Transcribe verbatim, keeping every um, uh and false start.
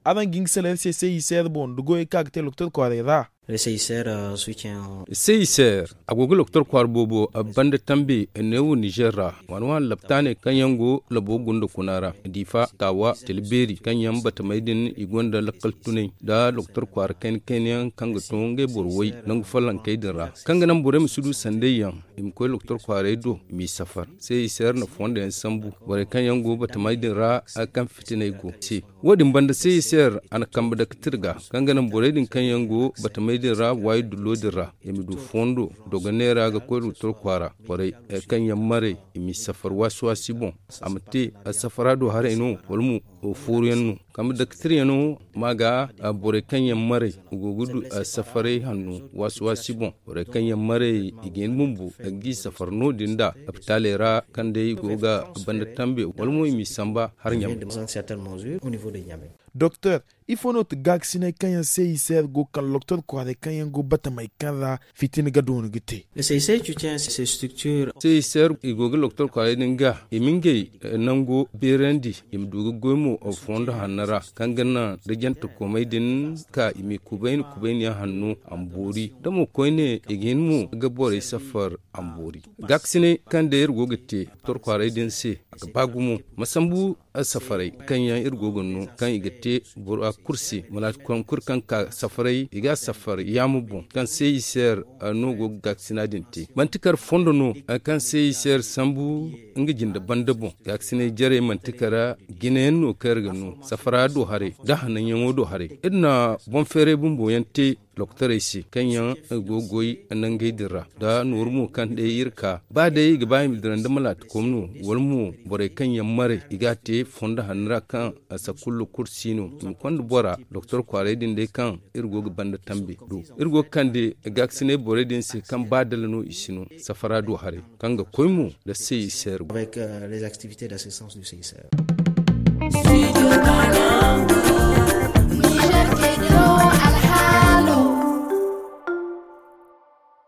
adan ging sele se se iser bon dugo e kag te loktor ko da Le C I C R uh, soutient C I C R agogo loktor kwar bobo a banda tambe newu Nigerra wanwan laptane kanyango labo gundo kunara difa tawa tilberi kanyam batamaidin igonda lakal tunai da loktor kwar ken kenyan kanga tonge borwoi nangu falan kaidira kanga nan bore musudu sandeyan im ko loktor kwar do mi safar C I C R na fonda en sambu bore kanyango batamaidin ra akan fitinai go si wodin banda C I C R ana kamba da kitirga kanga nan bore din kanyango batamaidin ra wai dulo dira emi du fondo doganera ga ko rutor kwara bore kan yammare imi safar wasu wasibon amte safarado hare ino walmu furiyannu kam da kitriyano maga bore kan yammare gugudu safare hannu wasu wasibon bore kan yammare igen mumbu gi safar no dinda aptalera kan dai goga banda tambe walmu imi samba har nyam docteur il faut not gag sine kan C I C R go kan docteur ko de kan go batamay kan fitin ga don gite le C I C R soutient ces structures C I C R igoga docteur ko de nga iminge nango berendi imdugo gomo o fondo hanara kangana da janta komai din ka imi kubain kubain ya hannu ambori damo koine igen mu ga bore safar ambori gag sine kan de ergo gite docteur ko din se ga bagumu masambu safarai kan yan irgo gonno kan igate bor a kursi mala kon kurkan ka safarai iga safar yamubu kan C I C R no go gaksina dinti mantikar fondo no kan C I C R sambu ngi jinda bandabo gaksina jare mantikara ginen no karga no safara do hare da hanan yango do hare idna bon fere bumbo yante loktor isi kanyan gogoyi nan gaidira da nurmu kan de yirka ba da yi gaba mi dran da malat komno walmu bore kanyan mare igate fonda hanra kan asakullu kursino mi kondu bora doktor kware din de kan irgo banda tambe do irgo kan de gaksine bore din se kan badal no isino safara do hare kanga koymu da C I C R avec euh, les activités d'assistance du C I C R.